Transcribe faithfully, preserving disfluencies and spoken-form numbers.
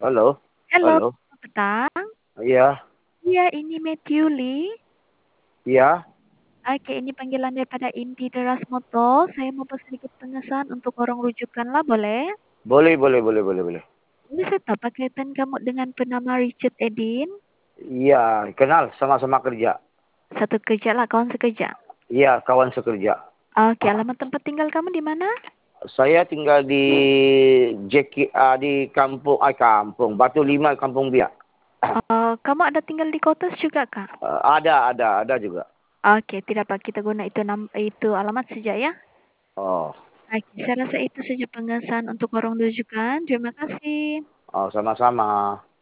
Halo, Halo, halo. selamat petang. Iya, Iya, ini Matthew Lee. iya, Oke, ini panggilan daripada Inti Teras Moto. Saya mau sedikit pengesan untuk orang rujukan lah, boleh? boleh, boleh, boleh, boleh, boleh. Ini saya tahu apa kaitan kamu dengan penama Richard Edin? Iya, kenal sama-sama kerja. Satu kerja lah, kawan sekerja. Iya, kawan sekerja. Oke, alamat tempat tinggal kamu di mana? Saya tinggal di J K, ah, di kampung, ah, kampung Batu Lima, Kampung Biak. Oh, kamu ada tinggal di Kotas juga, Kak? Eh, ada, ada, ada juga. Oke, tidak apa kita guna itu nam itu alamat saja ya. Oh, Oke, saya rasa itu saja pengesan untuk orang rujukan. Terima kasih. oh, sama-sama.